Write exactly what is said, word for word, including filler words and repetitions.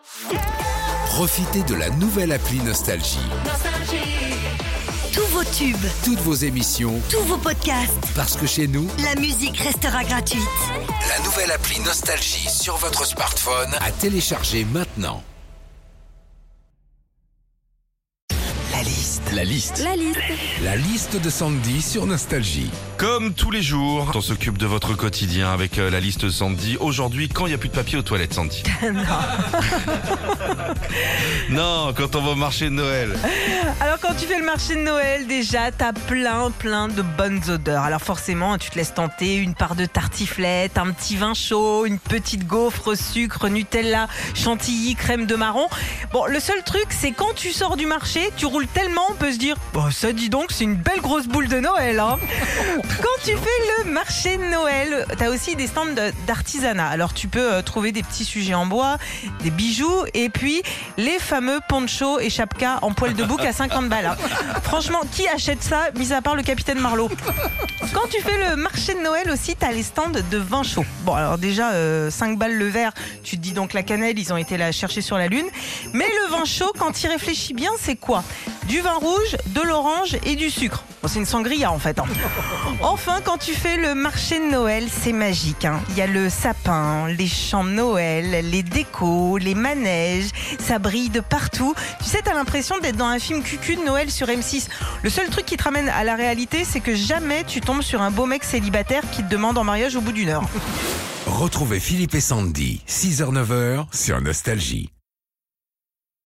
Profitez de la nouvelle appli Nostalgie. Tous vos tubes, Toutes vos émissions, tous vos podcasts, parce que chez nous, la musique restera gratuite. la nouvelle appli Nostalgie sur votre smartphone à télécharger maintenant. La liste. La liste. La liste. La liste de Sandy sur Nostalgie. Comme tous les jours, on s'occupe de votre quotidien avec euh, la liste Sandy. Aujourd'hui, quand il n'y a plus de papier aux toilettes, Sandy. Non, quand on va au marché de Noël. Alors quand tu fais le marché de Noël, déjà, t'as plein, plein de bonnes odeurs. Alors forcément, tu te laisses tenter une part de tartiflette, un petit vin chaud, une petite gaufre, sucre, Nutella, chantilly, crème de marron. Bon, le seul truc, c'est quand tu sors du marché, tu roules tellement, on peut se dire « Bah ça, dis donc, c'est une belle grosse boule de Noël, hein !» Quand tu fais le marché de Noël, t'as aussi des stands de- d'artisanat. Alors tu peux euh, trouver des petits sujets en bois, des bijoux et puis les fameux ponchos et chapkas en poil de bouc à cinquante balles. hein. Franchement, qui achète ça, mis à part le capitaine Marlowe? Quand tu fais le marché de Noël aussi, t'as les stands de vin chaud. Bon, alors déjà, euh, cinq balles le verre, tu te dis donc la cannelle, ils ont été la chercher sur la lune. Mais le vin chaud, quand tu y réfléchis bien, c'est quoi? Du vin rouge, de l'orange et du sucre. Bon, c'est une sangria en fait. hein. Enfin, quand tu fais le marché de Noël, c'est magique. hein. Il y a le sapin, les champs de Noël, les décos, les manèges, ça brille de partout. Tu sais, t'as l'impression d'être dans un film cucu de Noël sur M six. Le seul truc qui te ramène à la réalité, c'est que jamais tu tombes sur un beau mec célibataire qui te demande en mariage au bout d'une heure. Retrouvez Philippe et Sandy, six heures neuf heures sur Nostalgie.